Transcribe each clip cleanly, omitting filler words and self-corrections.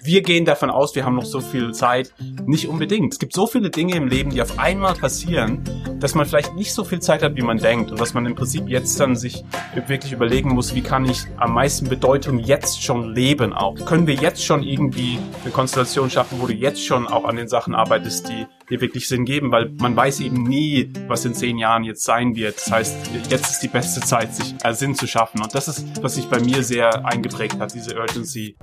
Wir gehen davon aus, wir haben noch so viel Zeit. Nicht unbedingt. Es gibt so viele Dinge im Leben, die auf einmal passieren, dass man vielleicht nicht so viel Zeit hat, wie man denkt. Und dass man im Prinzip jetzt dann sich wirklich überlegen muss, wie kann ich am meisten Bedeutung jetzt schon leben auch. Können wir jetzt schon irgendwie eine Konstellation schaffen, wo du jetzt schon auch an den Sachen arbeitest, die dir wirklich Sinn geben, weil man weiß eben nie, was in 10 Jahren jetzt sein wird. Das heißt, jetzt ist die beste Zeit, sich Sinn zu schaffen. Und das ist, was sich bei mir sehr eingeprägt hat, diese Urgency.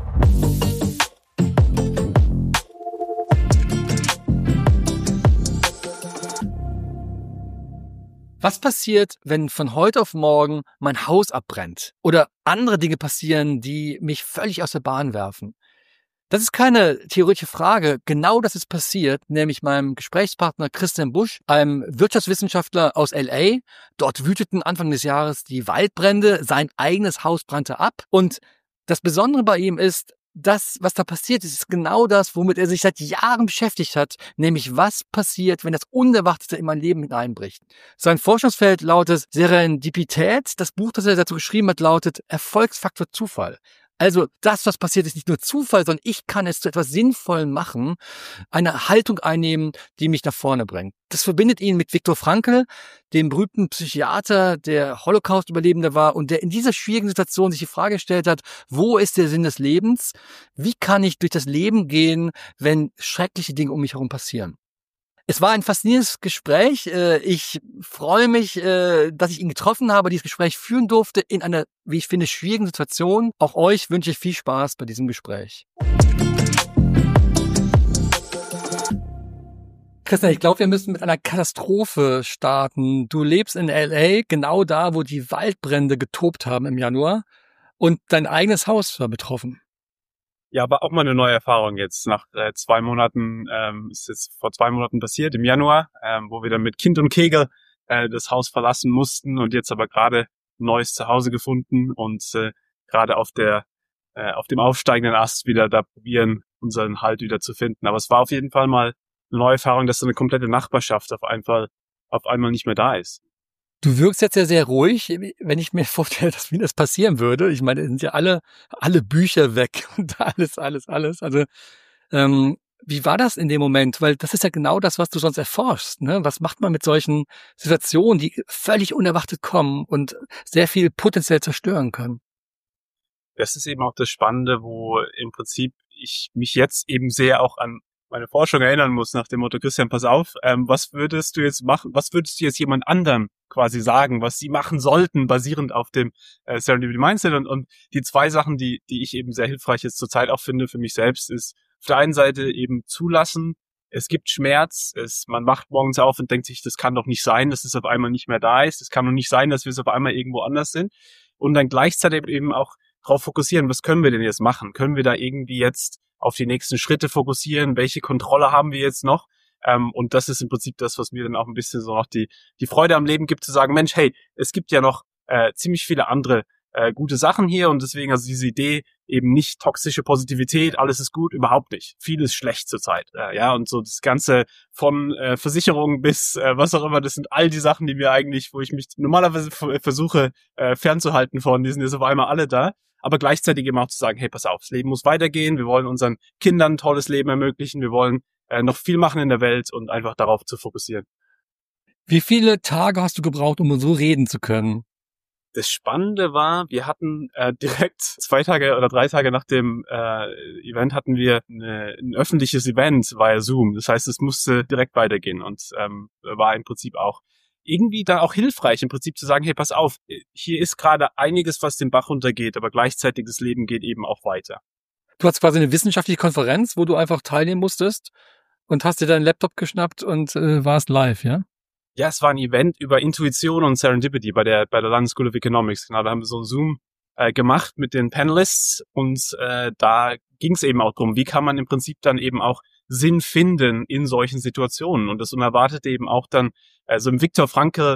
Was passiert, wenn von heute auf morgen mein Haus abbrennt oder andere Dinge passieren, die mich völlig aus der Bahn werfen? Das ist keine theoretische Frage. Genau das ist passiert, nämlich meinem Gesprächspartner Christian Busch, einem Wirtschaftswissenschaftler aus LA. Dort wüteten Anfang des Jahres die Waldbrände, sein eigenes Haus brannte ab. Und das Besondere bei ihm ist, das, was da passiert ist genau das, womit er sich seit Jahren beschäftigt hat, nämlich was passiert, wenn das Unerwartete in mein Leben hineinbricht. Sein Forschungsfeld lautet Serendipität. Das Buch, das er dazu geschrieben hat, lautet Erfolgsfaktor Zufall. Also das, was passiert, ist nicht nur Zufall, sondern ich kann es zu etwas Sinnvollem machen, eine Haltung einnehmen, die mich nach vorne bringt. Das verbindet ihn mit Viktor Frankl, dem berühmten Psychiater, der Holocaust-Überlebender war und der in dieser schwierigen Situation sich die Frage gestellt hat, wo ist der Sinn des Lebens? Wie kann ich durch das Leben gehen, wenn schreckliche Dinge um mich herum passieren? Es war ein faszinierendes Gespräch. Ich freue mich, dass ich ihn getroffen habe, dieses Gespräch führen durfte in einer, wie ich finde, schwierigen Situation. Auch euch wünsche ich viel Spaß bei diesem Gespräch. Christian, ich glaube, wir müssen mit einer Katastrophe starten. Du lebst in LA, genau da, wo die Waldbrände getobt haben im Januar. Und dein eigenes Haus war betroffen. Ja, war auch mal eine neue Erfahrung jetzt. Nach 2 Monaten, ist jetzt vor 2 Monaten passiert, im Januar, wo wir dann mit Kind und Kegel das Haus verlassen mussten und jetzt aber gerade ein neues Zuhause gefunden und gerade auf dem aufsteigenden Ast wieder da probieren, unseren Halt wieder zu finden. Aber es war auf jeden Fall mal eine neue Erfahrung, dass so eine komplette Nachbarschaft auf einmal nicht mehr da ist. Du wirkst jetzt ja sehr ruhig, wenn ich mir vorstelle, dass mir das passieren würde. Ich meine, es sind ja alle Bücher weg und alles. Also, wie war das in dem Moment? Weil das ist ja genau das, was du sonst erforschst, ne? Was macht man mit solchen Situationen, die völlig unerwartet kommen und sehr viel potenziell zerstören können? Das ist eben auch das Spannende, wo im Prinzip ich mich jetzt eben sehr auch an meine Forschung erinnern muss, nach dem Motto, Christian, pass auf, was würdest du jetzt machen, was würdest du jetzt jemand anderem quasi sagen, was sie machen sollten, basierend auf dem Serendipity Mindset und die 2 Sachen, die ich eben sehr hilfreich jetzt zurzeit auch finde für mich selbst, ist auf der einen Seite eben zulassen, es gibt Schmerz, man wacht morgens auf und denkt sich, das kann doch nicht sein, dass es auf einmal nicht mehr da ist, es kann doch nicht sein, dass wir es auf einmal irgendwo anders sind und dann gleichzeitig eben auch darauf fokussieren, was können wir denn jetzt machen? Können wir da irgendwie jetzt auf die nächsten Schritte fokussieren? Welche Kontrolle haben wir jetzt noch? Und das ist im Prinzip das, was mir dann auch ein bisschen so noch die Freude am Leben gibt, zu sagen, Mensch, hey, es gibt ja noch ziemlich viele andere gute Sachen hier und deswegen also diese Idee eben nicht toxische Positivität, alles ist gut, überhaupt nicht. Vieles schlecht zurzeit. Ja, und so das Ganze von Versicherungen bis was auch immer, das sind all die Sachen, die mir eigentlich, wo ich mich normalerweise versuche fernzuhalten von, die sind jetzt auf einmal alle da. Aber gleichzeitig eben auch zu sagen, hey, pass auf, das Leben muss weitergehen, wir wollen unseren Kindern ein tolles Leben ermöglichen, wir wollen noch viel machen in der Welt und einfach darauf zu fokussieren. Wie viele Tage hast du gebraucht, um so reden zu können? Das Spannende war, wir hatten direkt 2 Tage oder 3 Tage nach dem Event hatten wir ein öffentliches Event via Zoom. Das heißt, es musste direkt weitergehen und war im Prinzip auch irgendwie da auch hilfreich, im Prinzip zu sagen, hey, pass auf, hier ist gerade einiges, was den Bach runtergeht, aber gleichzeitig das Leben geht eben auch weiter. Du hast quasi eine wissenschaftliche Konferenz, wo du einfach teilnehmen musstest und hast dir deinen Laptop geschnappt und warst live, ja? Ja, es war ein Event über Intuition und Serendipity bei der London School of Economics. Genau, da haben wir so ein Zoom gemacht mit den Panelists und da ging es eben auch drum, wie kann man im Prinzip dann eben auch Sinn finden in solchen Situationen und das Unerwartete eben auch dann so im Viktor Frankl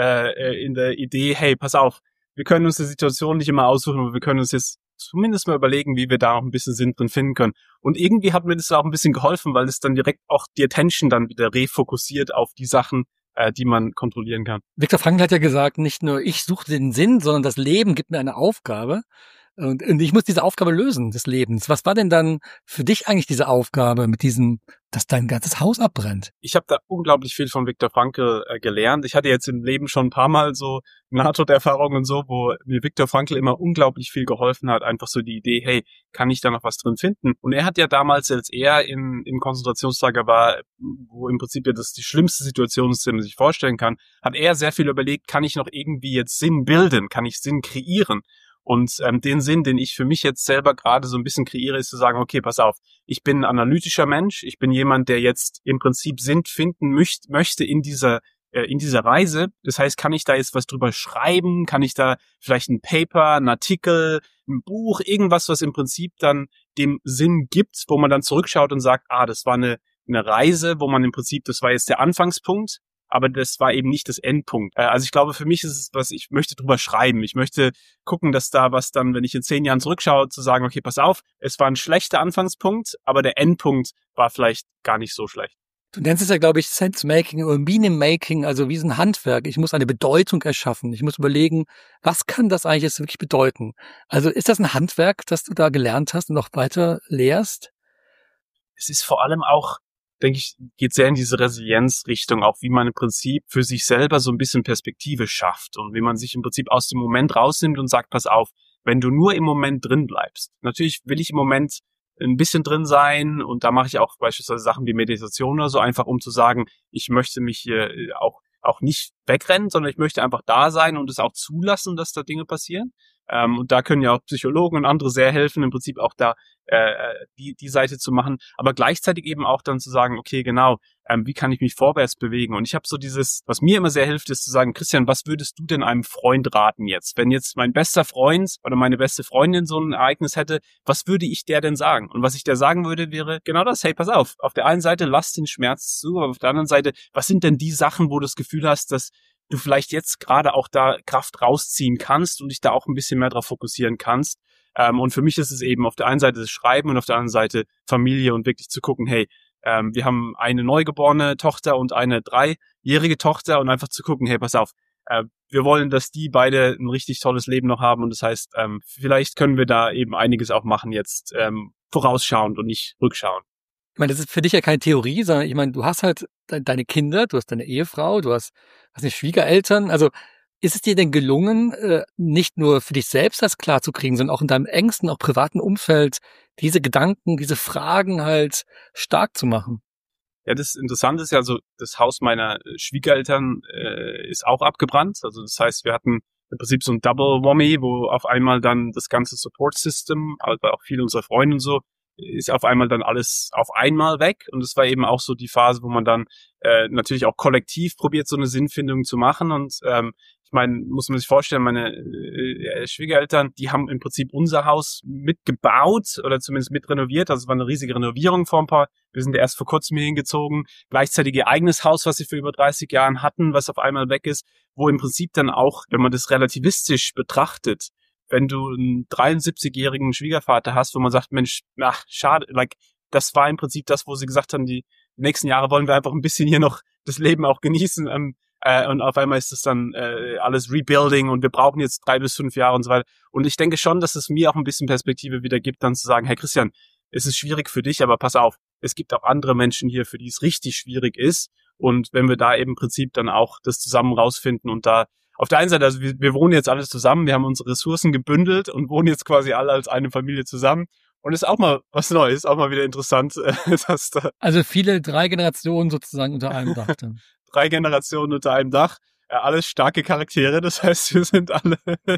in der Idee, hey, pass auf, wir können uns die Situation nicht immer aussuchen, aber wir können uns jetzt zumindest mal überlegen, wie wir da auch ein bisschen Sinn drin finden können. Und irgendwie hat mir das auch ein bisschen geholfen, weil es dann direkt auch die Attention dann wieder refokussiert auf die Sachen, die man kontrollieren kann. Viktor Frankl hat ja gesagt, nicht nur ich suche den Sinn, sondern das Leben gibt mir eine Aufgabe. Und ich muss diese Aufgabe lösen des Lebens. Was war denn dann für dich eigentlich diese Aufgabe mit diesem, dass dein ganzes Haus abbrennt? Ich habe da unglaublich viel von Viktor Frankl gelernt. Ich hatte jetzt im Leben schon ein paar Mal so Nahtoderfahrungen und so, wo mir Viktor Frankl immer unglaublich viel geholfen hat. Einfach so die Idee, hey, kann ich da noch was drin finden? Und er hat ja damals, als er im Konzentrationslager war, wo im Prinzip ja das die schlimmste Situation ist, die man sich vorstellen kann, hat er sehr viel überlegt, kann ich noch irgendwie jetzt Sinn bilden? Kann ich Sinn kreieren? Und den Sinn, den ich für mich jetzt selber gerade so ein bisschen kreiere, ist zu sagen, okay, pass auf, ich bin ein analytischer Mensch, ich bin jemand, der jetzt im Prinzip Sinn finden möchte in dieser Reise. Das heißt, kann ich da jetzt was drüber schreiben? Kann ich da vielleicht ein Paper, ein Artikel, ein Buch, irgendwas, was im Prinzip dann dem Sinn gibt, wo man dann zurückschaut und sagt, das war eine Reise, wo man im Prinzip, das war jetzt der Anfangspunkt, aber das war eben nicht das Endpunkt. Also ich glaube, für mich ist es was, ich möchte drüber schreiben. Ich möchte gucken, dass da was dann, wenn ich in 10 Jahren zurückschaue, zu sagen, okay, pass auf, es war ein schlechter Anfangspunkt, aber der Endpunkt war vielleicht gar nicht so schlecht. Du nennst es ja, glaube ich, Sense-Making oder Meaning-Making, also wie so ein Handwerk. Ich muss eine Bedeutung erschaffen. Ich muss überlegen, was kann das eigentlich jetzt wirklich bedeuten? Also ist das ein Handwerk, das du da gelernt hast und noch weiter lehrst? Es ist vor allem auch, denke ich, geht sehr in diese Resilienzrichtung, auch wie man im Prinzip für sich selber so ein bisschen Perspektive schafft und wie man sich im Prinzip aus dem Moment rausnimmt und sagt, pass auf, wenn du nur im Moment drin bleibst. Natürlich will ich im Moment ein bisschen drin sein und da mache ich auch beispielsweise Sachen wie Meditation oder so, einfach um zu sagen, ich möchte mich hier auch nicht wegrennen, sondern ich möchte einfach da sein und es auch zulassen, dass da Dinge passieren. Und da können ja auch Psychologen und andere sehr helfen, im Prinzip auch da die Seite zu machen, aber gleichzeitig eben auch dann zu sagen, okay, genau, wie kann ich mich vorwärts bewegen? Und ich habe so dieses, was mir immer sehr hilft, ist zu sagen, Christian, was würdest du denn einem Freund raten jetzt? Wenn jetzt mein bester Freund oder meine beste Freundin so ein Ereignis hätte, was würde ich der denn sagen? Und was ich der sagen würde, wäre genau das, hey, pass auf der einen Seite lass den Schmerz zu, aber auf der anderen Seite, was sind denn die Sachen, wo du das Gefühl hast, dass du vielleicht jetzt gerade auch da Kraft rausziehen kannst und dich da auch ein bisschen mehr drauf fokussieren kannst. Und für mich ist es eben auf der einen Seite das Schreiben und auf der anderen Seite Familie und wirklich zu gucken, hey, wir haben eine neugeborene Tochter und eine 3-jährige Tochter und einfach zu gucken, hey, pass auf, wir wollen, dass die beide ein richtig tolles Leben noch haben und das heißt, vielleicht können wir da eben einiges auch machen jetzt vorausschauend und nicht rückschauend. Ich meine, das ist für dich ja keine Theorie, sondern ich meine, du hast halt deine Kinder, du hast deine Ehefrau, du hast eine Schwiegereltern. Also ist es dir denn gelungen, nicht nur für dich selbst das klar zu kriegen, sondern auch in deinem engsten, auch privaten Umfeld diese Gedanken, diese Fragen halt stark zu machen? Ja, das Interessante ist ja, also das Haus meiner Schwiegereltern ist auch abgebrannt. Also das heißt, wir hatten im Prinzip so ein Double Whammy, wo auf einmal dann das ganze Support System, aber auch viele unserer Freunde und so, ist auf einmal dann alles auf einmal weg. Und es war eben auch so die Phase, wo man dann natürlich auch kollektiv probiert, so eine Sinnfindung zu machen. Und ich meine, muss man sich vorstellen, meine Schwiegereltern, die haben im Prinzip unser Haus mitgebaut oder zumindest mit renoviert. Also es war eine riesige Renovierung vor ein paar. Wir sind erst vor kurzem hier hingezogen. Gleichzeitig ihr eigenes Haus, was sie für über 30 Jahren hatten, was auf einmal weg ist, wo im Prinzip dann auch, wenn man das relativistisch betrachtet, wenn du einen 73-jährigen Schwiegervater hast, wo man sagt, Mensch, ach, schade, das war im Prinzip das, wo sie gesagt haben, die nächsten Jahre wollen wir einfach ein bisschen hier noch das Leben auch genießen. Und auf einmal ist es dann alles Rebuilding und wir brauchen jetzt 3 bis 5 Jahre und so weiter. Und ich denke schon, dass es mir auch ein bisschen Perspektive wieder gibt, dann zu sagen, hey Christian, es ist schwierig für dich, aber pass auf, es gibt auch andere Menschen hier, für die es richtig schwierig ist. Und wenn wir da eben im Prinzip dann auch das zusammen rausfinden und da auf der einen Seite, also wir wohnen jetzt alles zusammen, wir haben unsere Ressourcen gebündelt und wohnen jetzt quasi alle als eine Familie zusammen. Und ist auch mal was Neues, auch mal wieder interessant, dass da also 3 Generationen sozusagen unter einem Dach dann. 3 Generationen unter einem Dach, alles starke Charaktere, das heißt, wir sind alle,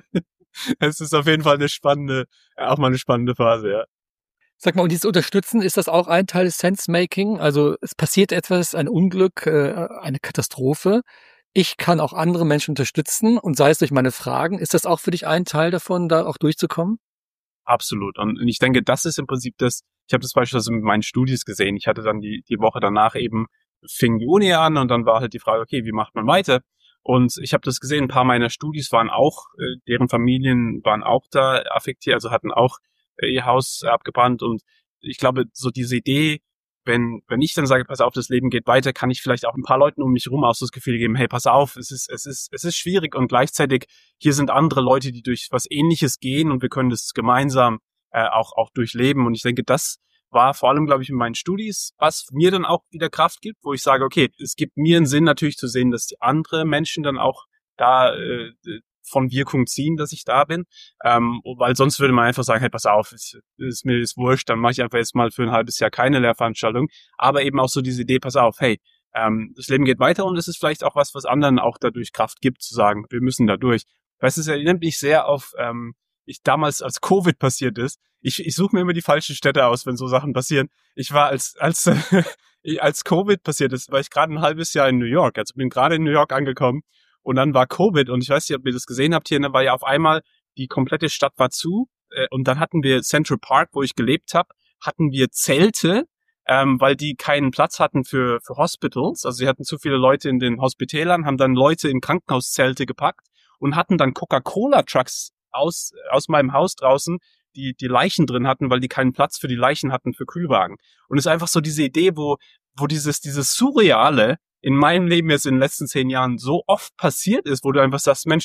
es ist auf jeden Fall auch mal eine spannende Phase, ja. Sag mal, und dieses Unterstützen, ist das auch ein Teil des Sense-Making? Also es passiert etwas, ein Unglück, eine Katastrophe. Ich kann auch andere Menschen unterstützen und sei es durch meine Fragen. Ist das auch für dich ein Teil davon, da auch durchzukommen? Absolut. Und ich denke, das ist im Prinzip ich habe das beispielsweise mit meinen Studis gesehen. Ich hatte dann die Woche danach eben, fing die Uni an und dann war halt die Frage, okay, wie macht man weiter? Und ich habe das gesehen, ein paar meiner Studis waren auch, deren Familien waren auch da affektiert, also hatten auch ihr Haus abgebrannt und ich glaube, so diese Idee, wenn ich dann sage, pass auf, das Leben geht weiter, kann ich vielleicht auch ein paar Leuten um mich herum auch so das Gefühl geben, hey, pass auf, es ist schwierig und gleichzeitig hier sind andere Leute, die durch was Ähnliches gehen und wir können das gemeinsam auch durchleben. Und ich denke, das war vor allem, glaube ich, in meinen Studis, was mir dann auch wieder Kraft gibt, wo ich sage, okay, es gibt mir einen Sinn natürlich zu sehen, dass die andere Menschen dann auch da von Wirkung ziehen, dass ich da bin, weil sonst würde man einfach sagen, hey, pass auf, mir ist wurscht, dann mache ich einfach jetzt mal für ein halbes Jahr keine Lehrveranstaltung, aber eben auch so diese Idee, pass auf, hey, das Leben geht weiter und es ist vielleicht auch was anderen auch dadurch Kraft gibt, zu sagen, wir müssen da durch. Weißt du, es erinnert mich sehr auf, ich damals, als Covid passiert ist, ich suche mir immer die falschen Städte aus, wenn so Sachen passieren. Ich war als Covid passiert ist, war ich gerade ein halbes Jahr in New York, also bin gerade in New York angekommen. Und dann war Covid und ich weiß nicht, ob ihr das gesehen habt hier, ne, war ja auf einmal, die komplette Stadt war zu und dann hatten wir Central Park, wo ich gelebt habe, hatten wir Zelte, weil die keinen Platz hatten für Hospitals. Also sie hatten zu viele Leute in den Hospitälern, haben dann Leute in Krankenhauszelte gepackt und hatten dann Coca-Cola-Trucks aus meinem Haus draußen, die Leichen drin hatten, weil die keinen Platz für die Leichen hatten für Kühlwagen. Und es ist einfach so diese Idee, wo dieses Surreale in meinem Leben jetzt in den letzten 10 Jahren so oft passiert ist, wo du einfach sagst, Mensch,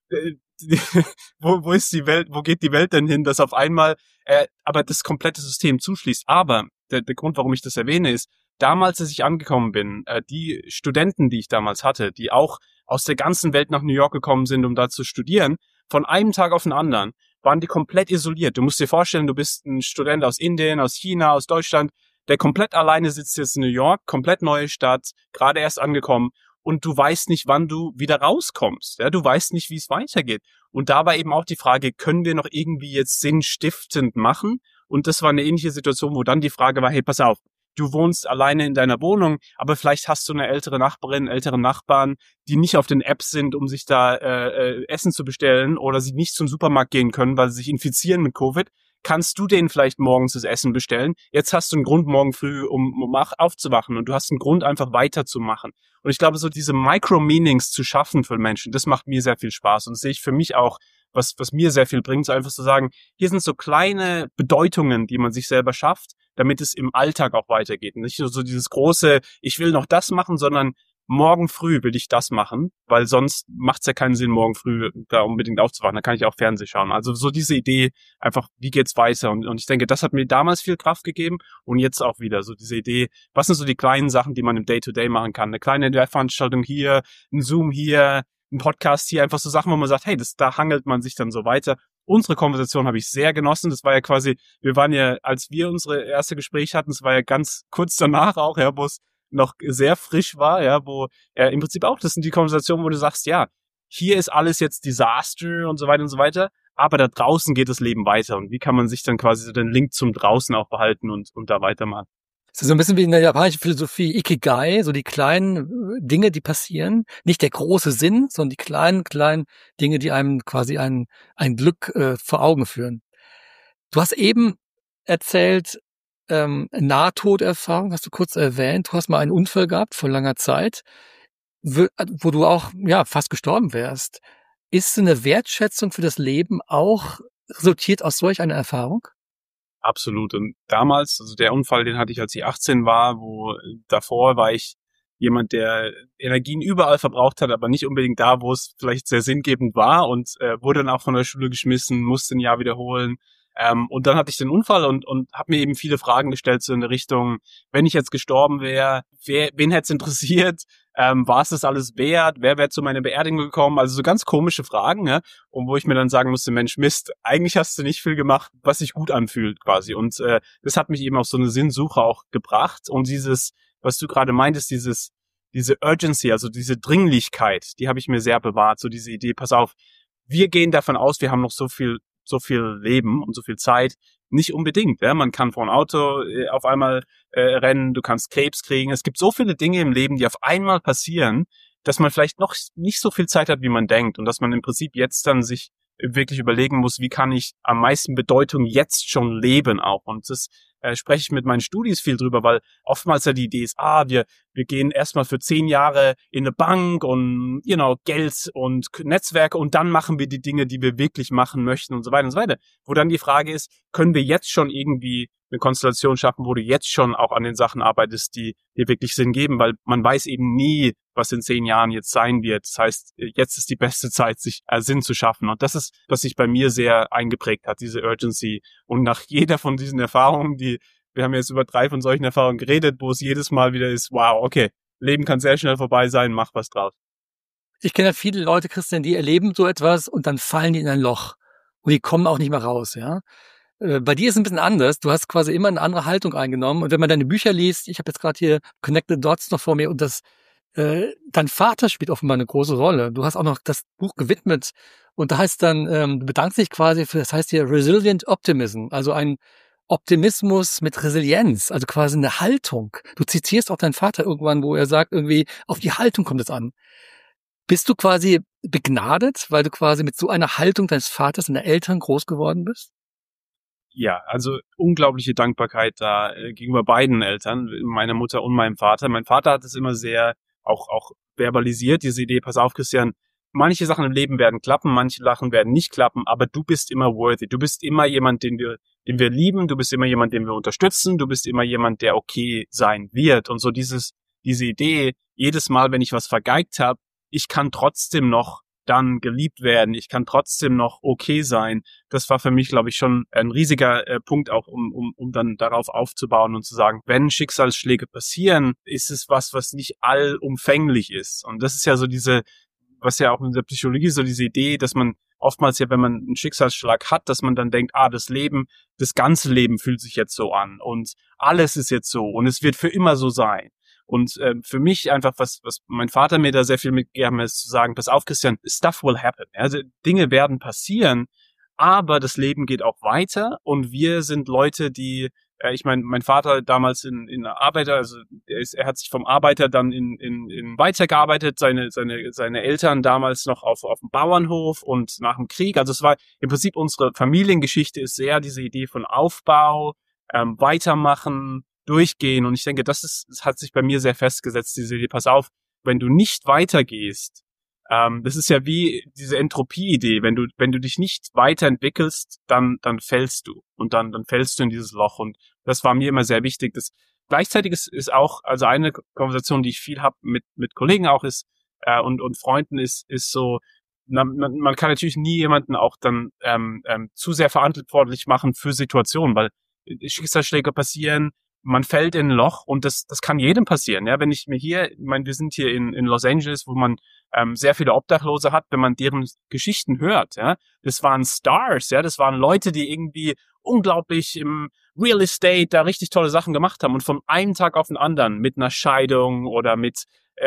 wo ist die Welt, wo geht die Welt denn hin, dass auf einmal aber das komplette System zuschließt. Aber der Grund, warum ich das erwähne, ist, damals, als ich angekommen bin, die Studenten, die ich damals hatte, die auch aus der ganzen Welt nach New York gekommen sind, um da zu studieren, von einem Tag auf den anderen waren die komplett isoliert. Du musst dir vorstellen, du bist ein Student aus Indien, aus China, aus Deutschland, der komplett alleine sitzt jetzt in New York, komplett neue Stadt, gerade erst angekommen und du weißt nicht, wann du wieder rauskommst. Ja, du weißt nicht, wie es weitergeht. Und da war eben auch die Frage, können wir noch irgendwie jetzt sinnstiftend machen? Und das war eine ähnliche Situation, wo dann die Frage war, hey, pass auf, du wohnst alleine in deiner Wohnung, aber vielleicht hast du eine ältere Nachbarin, älteren Nachbarn, die nicht auf den Apps sind, um sich da Essen zu bestellen oder sie nicht zum Supermarkt gehen können, weil sie sich infizieren mit Covid. Kannst du denen vielleicht morgens das Essen bestellen? Jetzt hast du einen Grund, morgen früh um aufzuwachen und du hast einen Grund, einfach weiterzumachen. Und ich glaube, so diese Micro-Meanings zu schaffen für Menschen, das macht mir sehr viel Spaß und das sehe ich für mich auch, was mir sehr viel bringt, so einfach zu sagen, hier sind so kleine Bedeutungen, die man sich selber schafft, damit es im Alltag auch weitergeht. Nicht nur so dieses große, ich will noch das machen, sondern morgen früh will ich das machen, weil sonst macht es ja keinen Sinn, morgen früh da unbedingt aufzuwachen. Da kann ich auch Fernsehen schauen. Also so diese Idee, einfach, wie geht's weiter? Und ich denke, das hat mir damals viel Kraft gegeben und jetzt auch wieder so diese Idee, was sind so die kleinen Sachen, die man im Day-to-Day machen kann? Eine kleine Veranstaltung hier, ein Zoom hier, ein Podcast hier, einfach so Sachen, wo man sagt, hey, da hangelt man sich dann so weiter. Unsere Konversation habe ich sehr genossen. Das war ja quasi, wir waren ja, als wir unsere erste Gespräch hatten, das war ja ganz kurz danach auch, ja, wo es noch sehr frisch war, ja, wo im Prinzip auch, das sind die Konversationen, wo du sagst, ja, hier ist alles jetzt Desaster und so weiter, aber da draußen geht das Leben weiter und wie kann man sich dann quasi so den Link zum Draußen auch behalten und da weitermachen. Das ist so ein bisschen wie in der japanischen Philosophie Ikigai, so die kleinen Dinge, die passieren, nicht der große Sinn, sondern die kleinen Dinge, die einem quasi ein Glück vor Augen führen. Du hast eben erzählt, Nahtoderfahrung, hast du kurz erwähnt. Du hast mal einen Unfall gehabt vor langer Zeit, wo du auch fast gestorben wärst. Ist so eine Wertschätzung für das Leben auch resultiert aus solch einer Erfahrung? Absolut. Und damals, also der Unfall, den hatte ich, als ich 18 war, davor war ich jemand, der Energien überall verbraucht hat, aber nicht unbedingt da, wo es vielleicht sehr sinngebend war und wurde dann auch von der Schule geschmissen, musste ein Jahr wiederholen. Und dann hatte ich den Unfall und habe mir eben viele Fragen gestellt, so in der Richtung, wenn ich jetzt gestorben wäre, wen hätte es interessiert? War es das alles wert? Wer wäre zu meiner Beerdigung gekommen? Also so ganz komische Fragen, ne? Und wo ich mir dann sagen musste, Mensch, Mist, eigentlich hast du nicht viel gemacht, was sich gut anfühlt quasi. Und das hat mich eben auf so eine Sinnsuche auch gebracht. Und dieses, was du gerade meintest, diese Urgency, also diese Dringlichkeit, die habe ich mir sehr bewahrt. So diese Idee, pass auf, wir gehen davon aus, wir haben noch so viel Leben und so viel Zeit, nicht unbedingt. Ja? Man kann vor ein Auto auf einmal rennen, du kannst Krebs kriegen. Es gibt so viele Dinge im Leben, die auf einmal passieren, dass man vielleicht noch nicht so viel Zeit hat, wie man denkt und dass man im Prinzip jetzt dann sich wirklich überlegen muss, wie kann ich am meisten Bedeutung jetzt schon leben auch. Und spreche ich mit meinen Studis viel drüber, weil oftmals ja die Idee ist, wir gehen erstmal für 10 Jahre in eine Bank und, Geld und Netzwerke und dann machen wir die Dinge, die wir wirklich machen möchten und so weiter und so weiter. Wo dann die Frage ist, können wir jetzt schon irgendwie eine Konstellation schaffen, wo du jetzt schon auch an den Sachen arbeitest, die dir wirklich Sinn geben, weil man weiß eben nie, was in 10 Jahren jetzt sein wird. Das heißt, jetzt ist die beste Zeit, sich Sinn zu schaffen. Und das ist, was sich bei mir sehr eingeprägt hat, diese Urgency. Und nach jeder von diesen Erfahrungen, wir haben jetzt über 3 von solchen Erfahrungen geredet, wo es jedes Mal wieder ist, wow, okay, Leben kann sehr schnell vorbei sein, mach was draus. Ich kenne ja viele Leute, Christian, die erleben so etwas und dann fallen die in ein Loch. Und die kommen auch nicht mehr raus, ja. Bei dir ist es ein bisschen anders. Du hast quasi immer eine andere Haltung eingenommen. Und wenn man deine Bücher liest, ich habe jetzt gerade hier Connect the Dots noch vor mir und dein Vater spielt offenbar eine große Rolle. Du hast auch noch das Buch gewidmet und da heißt dann, du bedankst dich quasi für, das heißt hier Resilient Optimism, also ein Optimismus mit Resilienz, also quasi eine Haltung. Du zitierst auch deinen Vater irgendwann, wo er sagt, irgendwie auf die Haltung kommt es an. Bist du quasi begnadet, weil du quasi mit so einer Haltung deines Vaters und der Eltern groß geworden bist? Ja, also unglaubliche Dankbarkeit da gegenüber beiden Eltern, meiner Mutter und meinem Vater. Mein Vater hat es immer sehr auch verbalisiert, diese Idee, pass auf, Christian, manche Sachen im Leben werden klappen, manche Sachen werden nicht klappen, aber du bist immer worthy. Du bist immer jemand, den wir lieben, du bist immer jemand, den wir unterstützen, du bist immer jemand, der okay sein wird. Und so diese Idee, jedes Mal, wenn ich was vergeigt habe, ich kann trotzdem noch dann geliebt werden, ich kann trotzdem noch okay sein. Das war für mich, glaube ich, schon ein riesiger Punkt auch, um dann darauf aufzubauen und zu sagen, wenn Schicksalsschläge passieren, ist es was nicht allumfänglich ist. Und das ist ja so was ja auch in der Psychologie so diese Idee, dass man oftmals ja, wenn man einen Schicksalsschlag hat, dass man dann denkt, das ganze Leben fühlt sich jetzt so an und alles ist jetzt so und es wird für immer so sein. Und für mich einfach, was mein Vater mir da sehr viel mitgegeben ist, zu sagen, pass auf, Christian, stuff will happen. Also Dinge werden passieren, aber das Leben geht auch weiter und wir sind Leute, die, ich meine, mein Vater damals in Arbeiter, also er hat sich vom Arbeiter dann in weitergearbeitet, seine Eltern damals noch auf dem Bauernhof und nach dem Krieg. Also es war im Prinzip unsere Familiengeschichte ist sehr diese Idee von Aufbau, weitermachen, durchgehen. Und ich denke, das hat sich bei mir sehr festgesetzt, diese Idee, pass auf, wenn du nicht weitergehst, das ist ja wie diese Entropie-Idee, wenn du dich nicht weiterentwickelst, dann fällst du. Und dann fällst du in dieses Loch. Und das war mir immer sehr wichtig. Gleichzeitig ist auch, also eine Konversation, die ich viel habe mit Kollegen auch ist, und Freunden ist so, man kann natürlich nie jemanden auch dann zu sehr verantwortlich machen für Situationen, weil Schicksalsschläge passieren, man fällt in ein Loch und das kann jedem passieren. Ja, wenn ich mir ich meine, wir sind hier in Los Angeles, wo man sehr viele Obdachlose hat, wenn man deren Geschichten hört. Ja, das waren Stars, ja, das waren Leute, die irgendwie unglaublich im Real Estate da richtig tolle Sachen gemacht haben und von einem Tag auf den anderen mit einer Scheidung oder mit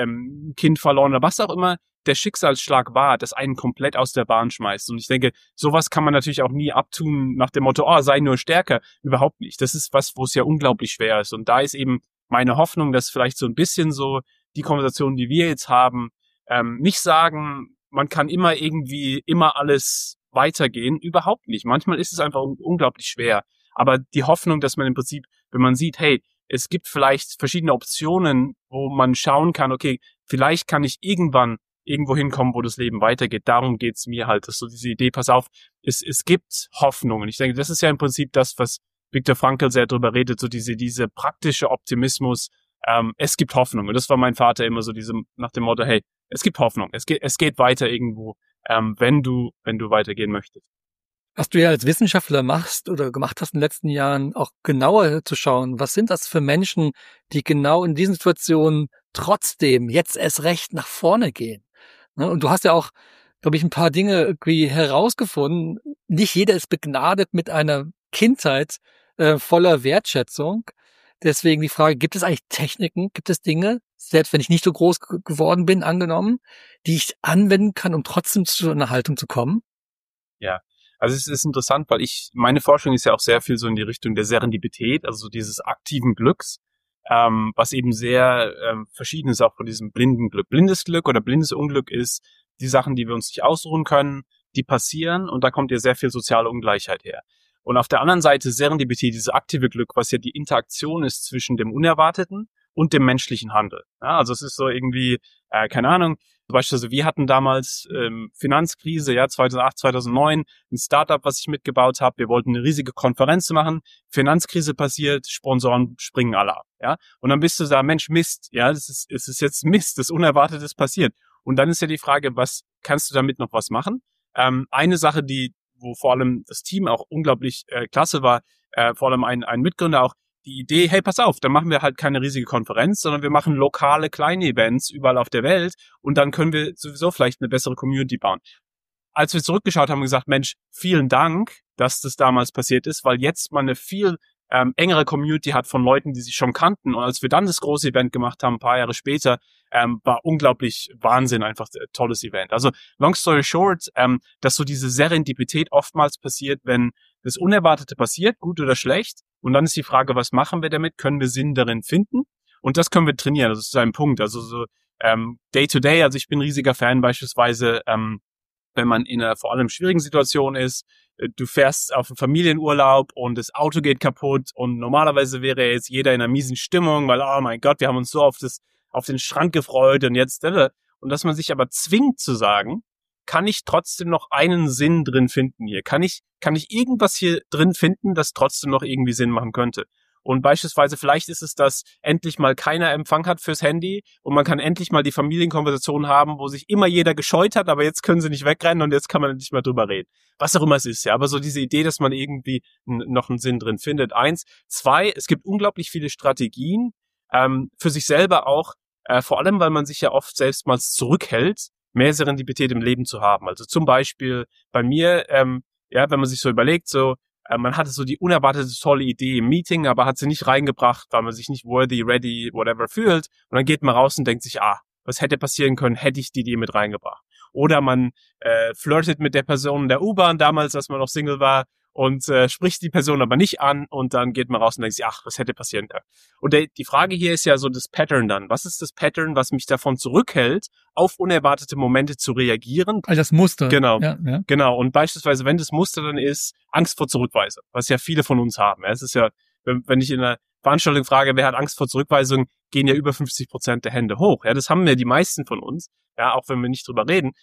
Kind verloren oder was auch immer der Schicksalsschlag war, das einen komplett aus der Bahn schmeißt. Und ich denke, sowas kann man natürlich auch nie abtun nach dem Motto, sei nur stärker. Überhaupt nicht. Das ist was, wo es ja unglaublich schwer ist. Und da ist eben meine Hoffnung, dass vielleicht so ein bisschen so die Konversation, die wir jetzt haben, nicht sagen, man kann immer alles weitergehen. Überhaupt nicht. Manchmal ist es einfach unglaublich schwer. Aber die Hoffnung, dass man im Prinzip, wenn man sieht, hey, es gibt vielleicht verschiedene Optionen, wo man schauen kann, okay, vielleicht kann ich irgendwann irgendwo hinkommen, wo das Leben weitergeht. Darum geht's mir halt. Das ist so diese Idee, pass auf, es gibt Hoffnung. Und ich denke, das ist ja im Prinzip das, was Viktor Frankl sehr drüber redet, so diese praktische Optimismus. Es gibt Hoffnung. Und das war mein Vater immer so nach dem Motto, hey, es gibt Hoffnung. Es geht weiter irgendwo, wenn du weitergehen möchtest. Was du ja als Wissenschaftler machst oder gemacht hast in den letzten Jahren, auch genauer zu schauen, was sind das für Menschen, die genau in diesen Situationen trotzdem jetzt erst recht nach vorne gehen. Und du hast ja auch, glaube ich, ein paar Dinge irgendwie herausgefunden. Nicht jeder ist begnadet mit einer Kindheit voller Wertschätzung. Deswegen die Frage, gibt es eigentlich Techniken, gibt es Dinge, selbst wenn ich nicht so groß geworden bin, angenommen, die ich anwenden kann, um trotzdem zu einer Haltung zu kommen? Ja. Also es ist interessant, weil meine Forschung ist ja auch sehr viel so in die Richtung der Serendipität, also so dieses aktiven Glücks, was eben sehr verschieden ist auch von diesem blinden Glück. Blindes Glück oder blindes Unglück ist die Sachen, die wir uns nicht ausruhen können, die passieren und da kommt ja sehr viel soziale Ungleichheit her. Und auf der anderen Seite Serendipität, dieses aktive Glück, was ja die Interaktion ist zwischen dem Unerwarteten und dem menschlichen Handel. Ja, also es ist so irgendwie, keine Ahnung, beispielsweise wir hatten damals Finanzkrise, ja, 2008, 2009, ein Startup, was ich mitgebaut habe. Wir wollten eine riesige Konferenz machen. Finanzkrise passiert, Sponsoren springen alle ab, ja. Und dann bist du da, Mensch, Mist, ja, es ist jetzt Mist, das Unerwartetes passiert. Und dann ist ja die Frage, was kannst du damit noch was machen? Eine Sache, wo vor allem das Team auch unglaublich klasse war, vor allem ein Mitgründer auch, die Idee, hey, pass auf, dann machen wir halt keine riesige Konferenz, sondern wir machen lokale kleine Events überall auf der Welt und dann können wir sowieso vielleicht eine bessere Community bauen. Als wir zurückgeschaut haben, haben wir gesagt, Mensch, vielen Dank, dass das damals passiert ist, weil jetzt man eine viel engere Community hat von Leuten, die sich schon kannten. Und als wir dann das große Event gemacht haben, ein paar Jahre später, war unglaublich Wahnsinn, einfach ein tolles Event. Also long story short, dass so diese Serendipität oftmals passiert, wenn das Unerwartete passiert, gut oder schlecht. Und dann ist die Frage, was machen wir damit? Können wir Sinn darin finden? Und das können wir trainieren. Das ist ein Punkt. Also so Day to Day. Also ich bin ein riesiger Fan beispielsweise, wenn man in einer vor allem schwierigen Situation ist. Du fährst auf einen Familienurlaub und das Auto geht kaputt und normalerweise wäre jetzt jeder in einer miesen Stimmung, weil, oh mein Gott, wir haben uns so auf den Schrank gefreut und jetzt, und dass man sich aber zwingt zu sagen, kann ich trotzdem noch einen Sinn drin finden hier? Kann ich irgendwas hier drin finden, das trotzdem noch irgendwie Sinn machen könnte? Und beispielsweise vielleicht ist es, dass endlich mal keiner Empfang hat fürs Handy und man kann endlich mal die Familienkonversation haben, wo sich immer jeder gescheut hat, aber jetzt können sie nicht wegrennen und jetzt kann man nicht mehr drüber reden. Was auch immer es ist, ja. Aber so diese Idee, dass man irgendwie noch einen Sinn drin findet. 1. 2, es gibt unglaublich viele Strategien, für sich selber auch, vor allem, weil man sich ja oft selbstmals zurückhält, mehr Serendipität im Leben zu haben. Also zum Beispiel bei mir, ja, wenn man sich so überlegt, so, man hatte so die unerwartete tolle Idee im Meeting, aber hat sie nicht reingebracht, weil man sich nicht worthy, ready, whatever fühlt. Und dann geht man raus und denkt sich, was hätte passieren können, hätte ich die Idee mit reingebracht. Oder man flirtet mit der Person in der U-Bahn damals, als man noch Single war, und spricht die Person aber nicht an und dann geht man raus und denkt sich, was hätte passieren können. Und die Frage hier ist ja so das Pattern dann. Was ist das Pattern, was mich davon zurückhält, auf unerwartete Momente zu reagieren? Also das Muster. Genau, ja. Genau. Und beispielsweise, wenn das Muster dann ist, Angst vor Zurückweisung, was ja viele von uns haben. Es ist ja, wenn ich in einer Veranstaltung frage, wer hat Angst vor Zurückweisung, gehen ja über 50% der Hände hoch. Ja, das haben ja die meisten von uns, ja, auch wenn wir nicht drüber reden.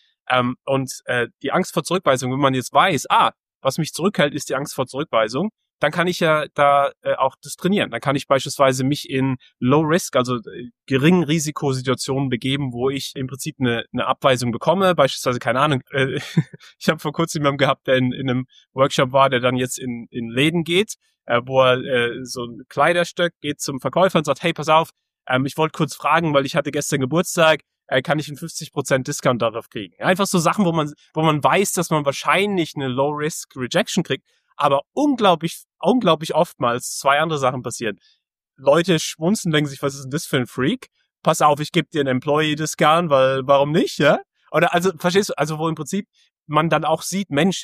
Die Angst vor Zurückweisung, wenn man jetzt weiß, was mich zurückhält, ist die Angst vor Zurückweisung, dann kann ich ja da auch das trainieren. Dann kann ich beispielsweise mich in Low-Risk, also geringen Risikosituationen begeben, wo ich im Prinzip eine Abweisung bekomme. Beispielsweise, keine Ahnung, ich habe vor kurzem jemanden gehabt, der in einem Workshop war, der dann jetzt in Läden geht, wo er so ein Kleiderstück geht zum Verkäufer und sagt, hey, pass auf, ich wollte kurz fragen, weil ich hatte gestern Geburtstag, kann ich einen 50% Discount darauf kriegen. Einfach so Sachen, wo man weiß, dass man wahrscheinlich eine Low-Risk-Rejection kriegt, aber unglaublich oftmals 2 andere Sachen passieren. Leute schmunzeln, denken sich, was ist denn das für ein Freak? Pass auf, ich gebe dir einen Employee-Discount, weil warum nicht, ja? Oder also, verstehst du, also wo im Prinzip man dann auch sieht, Mensch,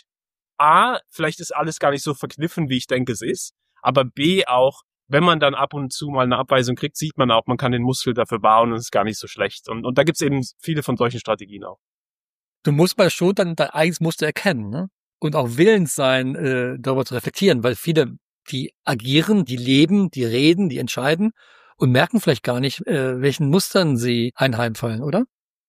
A, vielleicht ist alles gar nicht so verkniffen, wie ich denke es ist, aber B auch, wenn man dann ab und zu mal eine Abweisung kriegt, sieht man auch, man kann den Muskel dafür bauen und es ist gar nicht so schlecht. Und da gibt's eben viele von solchen Strategien auch. Du musst mal schon dann dein eigenes Muster erkennen, ne? Und auch willens sein, darüber zu reflektieren, weil viele, die agieren, die leben, die reden, die entscheiden und merken vielleicht gar nicht, welchen Mustern sie einheimfallen, oder?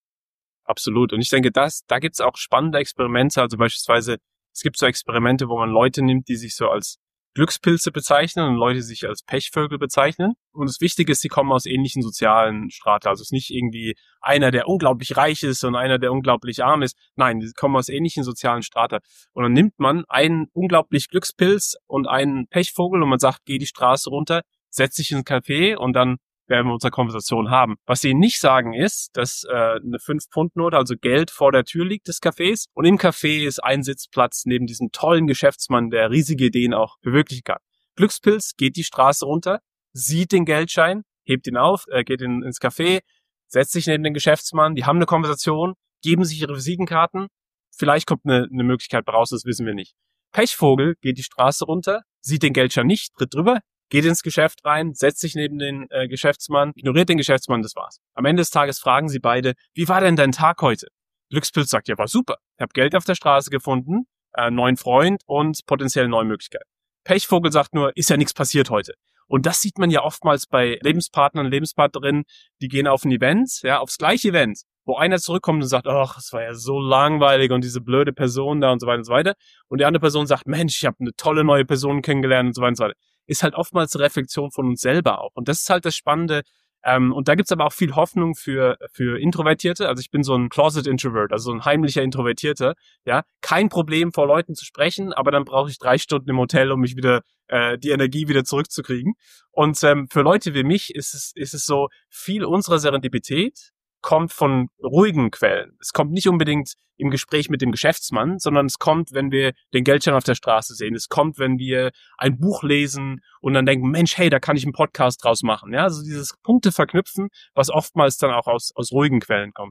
Absolut. Und ich denke, da gibt's auch spannende Experimente. Also beispielsweise, es gibt so Experimente, wo man Leute nimmt, die sich so als Glückspilze bezeichnen und Leute, die sich als Pechvögel bezeichnen. Und das Wichtige ist, sie kommen aus ähnlichen sozialen Strata. Also es ist nicht irgendwie einer, der unglaublich reich ist und einer, der unglaublich arm ist. Nein, die kommen aus ähnlichen sozialen Strata. Und dann nimmt man einen unglaublich Glückspilz und einen Pechvogel und man sagt, geh die Straße runter, setz dich ins Café und dann werden wir unsere Konversation haben. Was sie nicht sagen ist, dass eine 5-Pfund-Note, also Geld, vor der Tür liegt des Cafés und im Café ist ein Sitzplatz neben diesem tollen Geschäftsmann, der riesige Ideen auch verwirklichen kann. Glückspilz geht die Straße runter, sieht den Geldschein, hebt ihn auf, geht ins Café, setzt sich neben den Geschäftsmann, die haben eine Konversation, geben sich ihre Visitenkarten, vielleicht kommt eine Möglichkeit raus, das wissen wir nicht. Pechvogel geht die Straße runter, sieht den Geldschein nicht, tritt drüber, geht ins Geschäft rein, setzt sich neben den Geschäftsmann, ignoriert den Geschäftsmann, das war's. Am Ende des Tages fragen sie beide, wie war denn dein Tag heute? Glückspilz sagt, ja, war super. Ich habe Geld auf der Straße gefunden, neuen Freund und potenziell neue Möglichkeiten. Pechvogel sagt nur, ist ja nichts passiert heute. Und das sieht man ja oftmals bei Lebenspartnern, Lebenspartnerinnen, die gehen auf ein Event, ja, aufs gleiche Event, wo einer zurückkommt und sagt, ach, es war ja so langweilig und diese blöde Person da und so weiter und so weiter. Und die andere Person sagt, Mensch, ich habe eine tolle neue Person kennengelernt und so weiter und so weiter. Ist halt oftmals eine Reflexion von uns selber auch. Und das ist halt das Spannende. Und da gibt's aber auch viel Hoffnung für Introvertierte. Also ich bin so ein Closet Introvert, also so ein heimlicher Introvertierter. Ja, kein Problem, vor Leuten zu sprechen, aber dann brauche ich 3 Stunden im Hotel, um mich wieder die Energie wieder zurückzukriegen. Und für Leute wie mich ist es so, viel unserer Serendipität kommt von ruhigen Quellen. Es kommt nicht unbedingt im Gespräch mit dem Geschäftsmann, sondern es kommt, wenn wir den Geldschein auf der Straße sehen. Es kommt, wenn wir ein Buch lesen und dann denken, Mensch, hey, da kann ich einen Podcast draus machen. Ja, also dieses Punkte verknüpfen, was oftmals dann auch aus ruhigen Quellen kommt.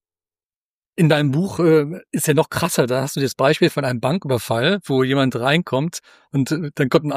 In deinem Buch ist ja noch krasser, da hast du das Beispiel von einem Banküberfall, wo jemand reinkommt und dann kommt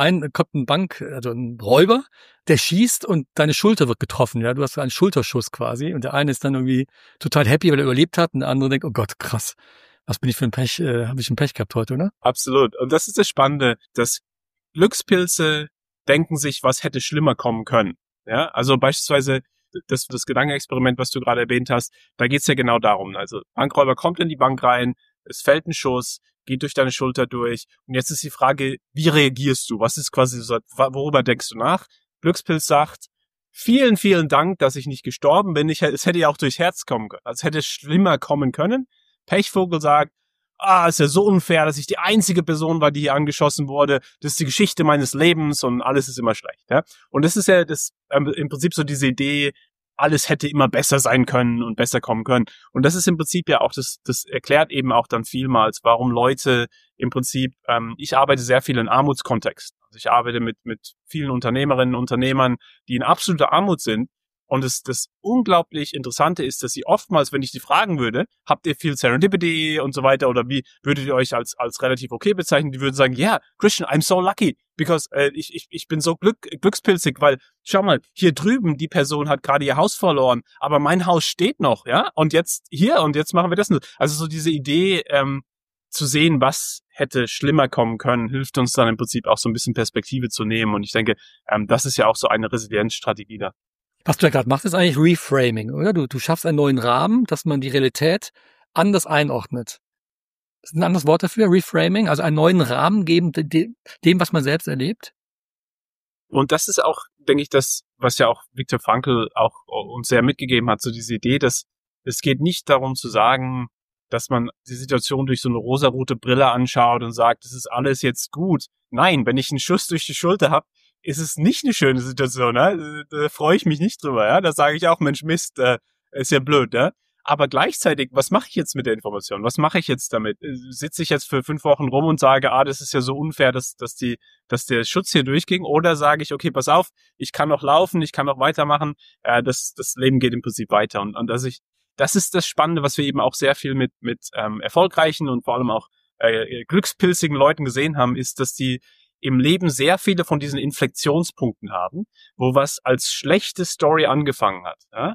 also ein Räuber, der schießt und deine Schulter wird getroffen, ja, du hast einen Schulterschuss quasi und der eine ist dann irgendwie total happy, weil er überlebt hat und der andere denkt, oh Gott, krass, was bin ich für ein Pech, habe ich ein Pech gehabt heute, oder? Absolut. Und das ist das Spannende, dass Glückspilze denken sich, was hätte schlimmer kommen können. Ja, also beispielsweise das Gedankenexperiment, was du gerade erwähnt hast, da geht's ja genau darum. Also Bankräuber kommt in die Bank rein, es fällt ein Schuss, geht durch deine Schulter durch und jetzt ist die Frage, wie reagierst du? Was ist quasi so, worüber denkst du nach? Glückspilz sagt, vielen, vielen Dank, dass ich nicht gestorben bin. Es hätte ja auch durchs Herz kommen können. Also es hätte schlimmer kommen können. Pechvogel sagt, ist ja so unfair, dass ich die einzige Person war, die hier angeschossen wurde. Das ist die Geschichte meines Lebens und alles ist immer schlecht. Ja? Und das ist ja das im Prinzip so diese Idee, alles hätte immer besser sein können und besser kommen können. Und das ist im Prinzip ja auch, das erklärt eben auch dann vielmals, warum Leute im Prinzip, ich arbeite sehr viel in Armutskontext. Also ich arbeite mit vielen Unternehmerinnen und Unternehmern, die in absoluter Armut sind. Und das unglaublich Interessante ist, dass sie oftmals, wenn ich sie fragen würde, habt ihr viel Serendipity und so weiter oder wie würdet ihr euch als relativ okay bezeichnen? Die würden sagen, yeah, Christian, I'm so lucky, because ich bin so glückspilzig, weil schau mal, hier drüben die Person hat gerade ihr Haus verloren, aber mein Haus steht noch, ja? Und jetzt machen wir das. Also so diese Idee zu sehen, was hätte schlimmer kommen können, hilft uns dann im Prinzip auch so ein bisschen Perspektive zu nehmen. Und ich denke, das ist ja auch so eine Resilienzstrategie da. Was du ja gerade machst, ist eigentlich Reframing, oder? Du schaffst einen neuen Rahmen, dass man die Realität anders einordnet. Das ist ein anderes Wort dafür, Reframing, also einen neuen Rahmen geben, dem, was man selbst erlebt. Und das ist auch, denke ich, das, was ja auch Viktor Frankl auch uns sehr mitgegeben hat, so diese Idee, dass es geht nicht darum zu sagen, dass man die Situation durch so eine rosarote Brille anschaut und sagt, es ist alles jetzt gut. Nein, wenn ich einen Schuss durch die Schulter habe, ist es nicht eine schöne Situation, ne? Da freue ich mich nicht drüber, ja. Da sage ich auch, Mensch, Mist, ist ja blöd, ne? Aber gleichzeitig, was mache ich jetzt mit der Information? Was mache ich jetzt damit? Sitze ich jetzt für 5 Wochen rum und sage, das ist ja so unfair, dass der Schutz hier durchging? Oder sage ich, okay, pass auf, ich kann noch laufen, ich kann noch weitermachen, das Leben geht im Prinzip weiter. Und das ist das Spannende, was wir eben auch sehr viel mit erfolgreichen und vor allem auch glückspilzigen Leuten gesehen haben, ist, dass die im Leben sehr viele von diesen Inflektionspunkten haben, wo was als schlechte Story angefangen hat, ja?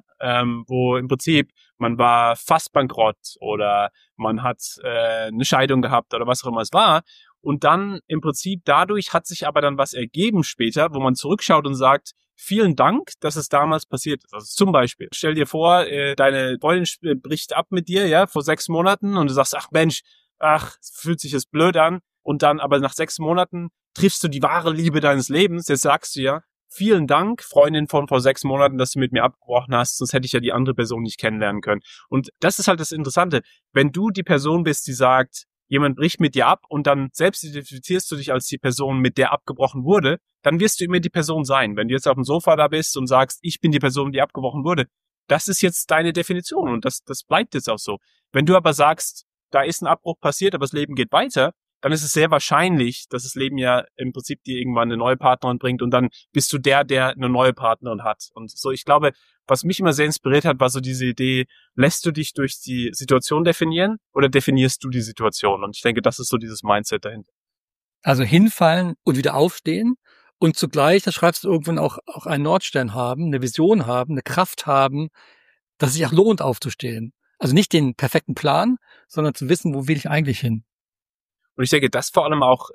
Wo im Prinzip man war fast bankrott oder man hat eine Scheidung gehabt oder was auch immer es war und dann im Prinzip dadurch hat sich aber dann was ergeben später, wo man zurückschaut und sagt, vielen Dank, dass es damals passiert ist. Also zum Beispiel, stell dir vor, deine Freundin bricht ab mit dir, ja, vor 6 Monaten und du sagst, ach Mensch, es fühlt sich jetzt blöd an und dann aber nach 6 Monaten triffst du die wahre Liebe deines Lebens. Jetzt sagst du ja, vielen Dank, Freundin von vor 6 Monaten, dass du mit mir abgebrochen hast, sonst hätte ich ja die andere Person nicht kennenlernen können. Und das ist halt das Interessante. Wenn du die Person bist, die sagt, jemand bricht mit dir ab und dann selbst identifizierst du dich als die Person, mit der abgebrochen wurde, dann wirst du immer die Person sein. Wenn du jetzt auf dem Sofa da bist und sagst, ich bin die Person, die abgebrochen wurde, das ist jetzt deine Definition und das bleibt jetzt auch so. Wenn du aber sagst, da ist ein Abbruch passiert, aber das Leben geht weiter, dann ist es sehr wahrscheinlich, dass das Leben ja im Prinzip dir irgendwann eine neue Partnerin bringt und dann bist du der eine neue Partnerin hat. Und so, ich glaube, was mich immer sehr inspiriert hat, war so diese Idee, lässt du dich durch die Situation definieren oder definierst du die Situation? Und ich denke, das ist so dieses Mindset dahinter. Also hinfallen und wieder aufstehen und zugleich, da schreibst du irgendwann auch einen Nordstern haben, eine Vision haben, eine Kraft haben, dass es sich auch lohnt aufzustehen. Also nicht den perfekten Plan, sondern zu wissen, wo will ich eigentlich hin. Und ich denke, das vor allem auch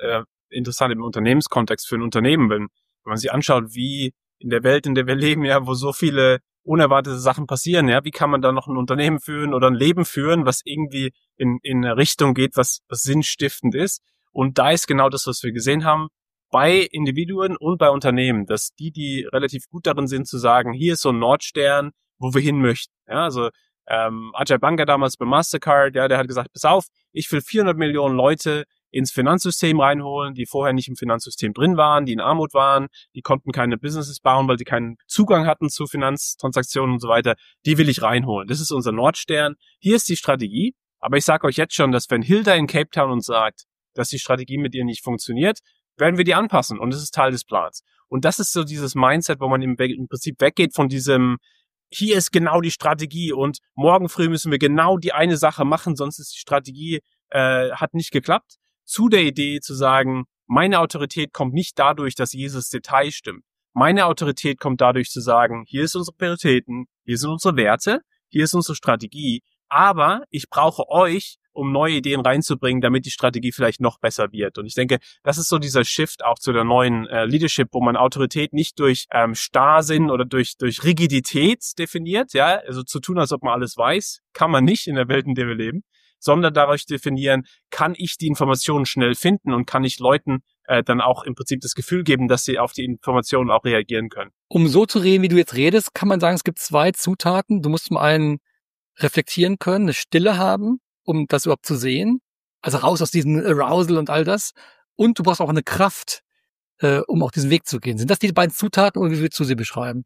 interessant im Unternehmenskontext für ein Unternehmen, wenn man sich anschaut, wie in der Welt, in der wir leben, ja, wo so viele unerwartete Sachen passieren, ja, wie kann man da noch ein Unternehmen führen oder ein Leben führen, was irgendwie in eine Richtung geht, was sinnstiftend ist. Und da ist genau das, was wir gesehen haben, bei Individuen und bei Unternehmen, dass die relativ gut darin sind zu sagen, hier ist so ein Nordstern, wo wir hin möchten. Ja, also Ajay Banga damals bei Mastercard, ja, der hat gesagt, pass auf, ich will 400 Millionen Leute ins Finanzsystem reinholen, die vorher nicht im Finanzsystem drin waren, die in Armut waren, die konnten keine Businesses bauen, weil sie keinen Zugang hatten zu Finanztransaktionen und so weiter. Die will ich reinholen. Das ist unser Nordstern. Hier ist die Strategie. Aber ich sage euch jetzt schon, dass wenn Hilda in Cape Town uns sagt, dass die Strategie mit ihr nicht funktioniert, werden wir die anpassen. Und das ist Teil des Plans. Und das ist so dieses Mindset, wo man im Prinzip weggeht von diesem, hier ist genau die Strategie und morgen früh müssen wir genau die eine Sache machen, sonst ist die Strategie hat nicht geklappt, zu der Idee zu sagen, meine Autorität kommt nicht dadurch, dass jedes Detail stimmt. Meine Autorität kommt dadurch zu sagen, hier sind unsere Prioritäten, hier sind unsere Werte, hier ist unsere Strategie, aber ich brauche euch, um neue Ideen reinzubringen, damit die Strategie vielleicht noch besser wird. Und ich denke, das ist so dieser Shift auch zu der neuen Leadership, wo man Autorität nicht durch Starrsinn oder durch Rigidität definiert, ja, also zu tun, als ob man alles weiß, kann man nicht in der Welt, in der wir leben, sondern dadurch definieren, kann ich die Informationen schnell finden und kann ich Leuten dann auch im Prinzip das Gefühl geben, dass sie auf die Informationen auch reagieren können. Um so zu reden, wie du jetzt redest, kann man sagen, es gibt 2 Zutaten. Du musst zum einen reflektieren können, eine Stille haben, um das überhaupt zu sehen. Also raus aus diesem Arousal und all das. Und du brauchst auch eine Kraft, um auch diesen Weg zu gehen. Sind das die beiden Zutaten oder wie würdest du sie beschreiben?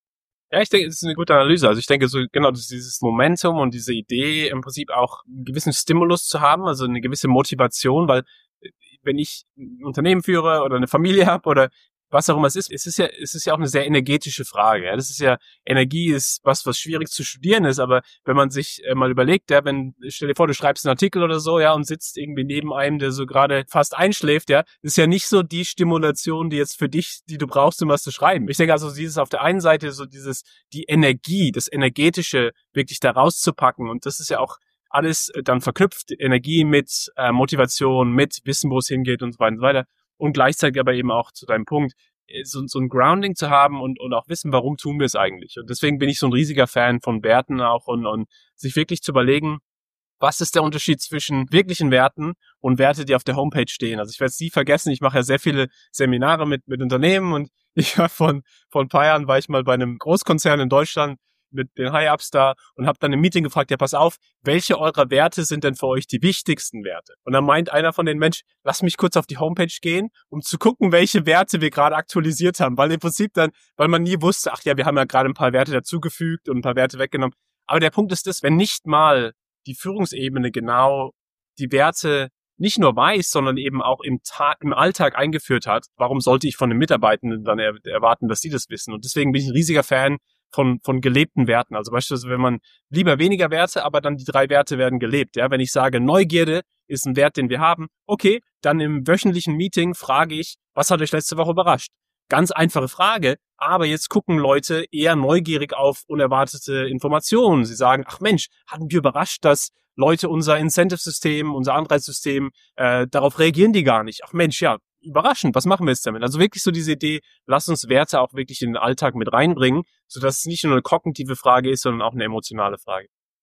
Ja, ich denke, es ist eine gute Analyse. Also ich denke, so genau dieses Momentum und diese Idee im Prinzip auch einen gewissen Stimulus zu haben, also eine gewisse Motivation, weil wenn ich ein Unternehmen führe oder eine Familie habe oder was auch immer es ist ja auch eine sehr energetische Frage. Ja, das ist ja, Energie ist was schwierig zu studieren ist, aber wenn man sich mal überlegt, ja, stell dir vor, du schreibst einen Artikel oder so, ja, und sitzt irgendwie neben einem, der so gerade fast einschläft, ja, ist ja nicht so die Stimulation, die jetzt für dich, die du brauchst, um was zu schreiben. Ich denke also, dieses auf der einen Seite so die Energie, das Energetische wirklich da rauszupacken und das ist ja auch alles dann verknüpft, Energie mit Motivation, mit Wissen, wo es hingeht und so weiter und so weiter. Und gleichzeitig aber eben auch zu deinem Punkt, so ein Grounding zu haben und auch wissen, warum tun wir es eigentlich. Und deswegen bin ich so ein riesiger Fan von Werten auch und sich wirklich zu überlegen, was ist der Unterschied zwischen wirklichen Werten und Werte, die auf der Homepage stehen. Also ich werde es nie vergessen, ich mache ja sehr viele Seminare mit Unternehmen und ich war vor ein paar Jahren war ich mal bei einem Großkonzern in Deutschland mit den High-Ups da und habe dann im Meeting gefragt, ja, pass auf, welche eurer Werte sind denn für euch die wichtigsten Werte? Und dann meint einer von den Menschen, lass mich kurz auf die Homepage gehen, um zu gucken, welche Werte wir gerade aktualisiert haben, weil im Prinzip dann, weil man nie wusste, ach ja, wir haben ja gerade ein paar Werte dazugefügt und ein paar Werte weggenommen. Aber der Punkt ist das, wenn nicht mal die Führungsebene genau die Werte nicht nur weiß, sondern eben auch im Alltag eingeführt hat, warum sollte ich von den Mitarbeitenden dann erwarten, dass sie das wissen? Und deswegen bin ich ein riesiger Fan von gelebten Werten. Also beispielsweise, wenn man lieber weniger Werte, aber dann die 3 Werte werden gelebt. Ja, wenn ich sage, Neugierde ist ein Wert, den wir haben, okay, dann im wöchentlichen Meeting frage ich, was hat euch letzte Woche überrascht? Ganz einfache Frage, aber jetzt gucken Leute eher neugierig auf unerwartete Informationen. Sie sagen, ach Mensch, hatten wir überrascht, dass Leute unser Incentive-System, unser Anreizsystem, darauf reagieren die gar nicht. Ach Mensch, ja, überraschend, was machen wir jetzt damit? Also wirklich so diese Idee, lass uns Werte auch wirklich in den Alltag mit reinbringen, sodass es nicht nur eine kognitive Frage ist, sondern auch eine emotionale Frage.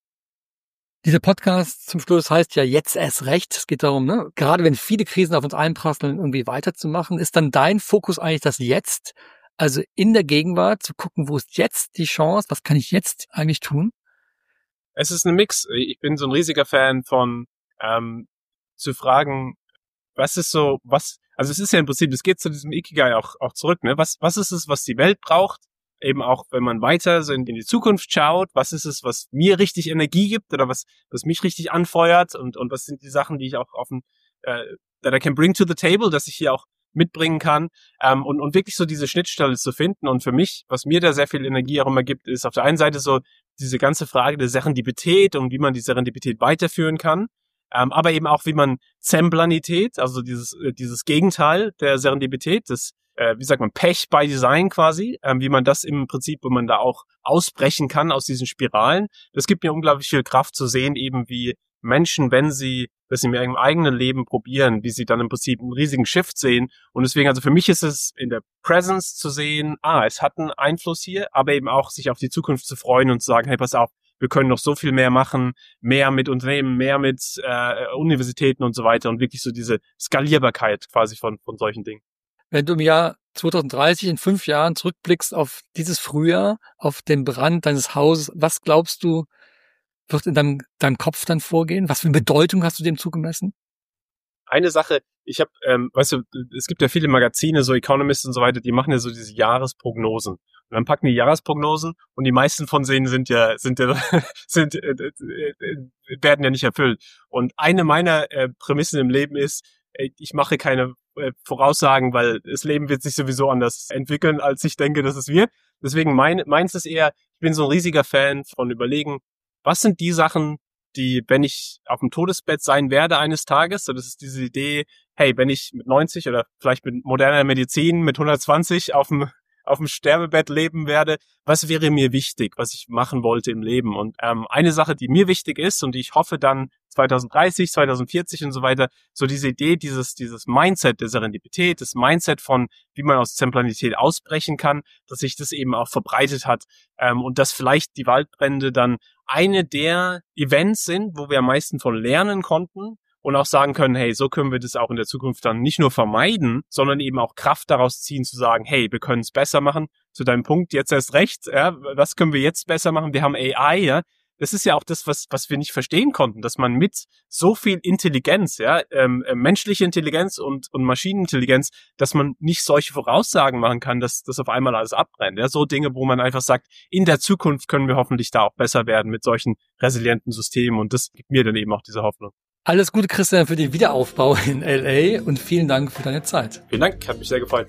Dieser Podcast zum Schluss heißt ja jetzt erst recht. Es geht darum, ne, gerade wenn viele Krisen auf uns einprasseln, irgendwie weiterzumachen. Ist dann dein Fokus eigentlich das Jetzt? Also in der Gegenwart zu gucken, wo ist jetzt die Chance? Was kann ich jetzt eigentlich tun? Es ist ein Mix. Ich bin so ein riesiger Fan von zu fragen, was ist so, also es ist ja im Prinzip, es geht zu diesem Ikigai auch zurück, ne? Was ist es, was die Welt braucht? Eben auch, wenn man weiter so in die Zukunft schaut, was ist es, was mir richtig Energie gibt oder was mich richtig anfeuert und was sind die Sachen, die ich auch that I can bring to the table, dass ich hier auch mitbringen kann, und wirklich so diese Schnittstelle zu finden. Und für mich, was mir da sehr viel Energie auch immer gibt, ist auf der einen Seite so diese ganze Frage der Serendipität und wie man die Serendipität weiterführen kann. Aber eben auch, wie man Zemblanität, also dieses Gegenteil der Serendipität, das, wie sagt man, Pech by Design quasi, wie man das im Prinzip, wo man da auch ausbrechen kann aus diesen Spiralen. Das gibt mir unglaublich viel Kraft zu sehen, eben wie Menschen, wenn sie das in ihrem eigenen Leben probieren, wie sie dann im Prinzip einen riesigen Shift sehen. Und deswegen, also für mich ist es in der Presence zu sehen, es hat einen Einfluss hier, aber eben auch sich auf die Zukunft zu freuen und zu sagen, hey, pass auf, wir können noch so viel mehr machen, mehr mit Unternehmen, mehr mit Universitäten und so weiter und wirklich so diese Skalierbarkeit quasi von solchen Dingen. Wenn du im Jahr 2030 in 5 Jahren zurückblickst auf dieses Frühjahr, auf den Brand deines Hauses, was glaubst du, wird in deinem Kopf dann vorgehen? Was für eine Bedeutung hast du dem zugemessen? Eine Sache, ich habe, weißt du, es gibt ja viele Magazine, so Economist und so weiter, die machen ja so diese Jahresprognosen. Und dann packen die Jahresprognosen und die meisten von denen werden ja nicht erfüllt. Und eine meiner Prämissen im Leben ist, ich mache keine Voraussagen, weil das Leben wird sich sowieso anders entwickeln, als ich denke, dass es wird. Deswegen meins ist eher, ich bin so ein riesiger Fan von überlegen, was sind die Sachen, die, wenn ich auf dem Todesbett sein werde eines Tages, so das ist diese Idee, hey, wenn ich mit 90 oder vielleicht mit moderner Medizin mit 120 auf dem Sterbebett leben werde, was wäre mir wichtig, was ich machen wollte im Leben? Und eine Sache, die mir wichtig ist und die ich hoffe dann 2030, 2040 und so weiter, so diese Idee, dieses Mindset der Serendipität, das Mindset von, wie man aus Exemplarität ausbrechen kann, dass sich das eben auch verbreitet hat und dass vielleicht die Waldbrände dann eine der Events sind, wo wir am meisten von lernen konnten und auch sagen können, hey, so können wir das auch in der Zukunft dann nicht nur vermeiden, sondern eben auch Kraft daraus ziehen, zu sagen, hey, wir können es besser machen. Zu deinem Punkt, jetzt erst recht, ja, was können wir jetzt besser machen? Wir haben AI, ja. Das ist ja auch das, was wir nicht verstehen konnten, dass man mit so viel Intelligenz, ja, menschliche Intelligenz und Maschinenintelligenz, dass man nicht solche Voraussagen machen kann, dass das auf einmal alles abbrennt. Ja, so Dinge, wo man einfach sagt, in der Zukunft können wir hoffentlich da auch besser werden mit solchen resilienten Systemen. Und das gibt mir dann eben auch diese Hoffnung. Alles Gute, Christian, für den Wiederaufbau in LA und vielen Dank für deine Zeit. Vielen Dank, hat mich sehr gefreut.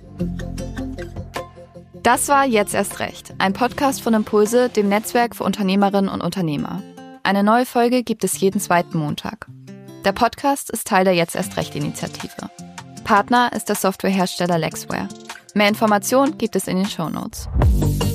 Das war Jetzt erst recht, ein Podcast von Impulse, dem Netzwerk für Unternehmerinnen und Unternehmer. Eine neue Folge gibt es jeden 2. Montag. Der Podcast ist Teil der Jetzt erst recht Initiative. Partner ist der Softwarehersteller Lexware. Mehr Informationen gibt es in den Shownotes.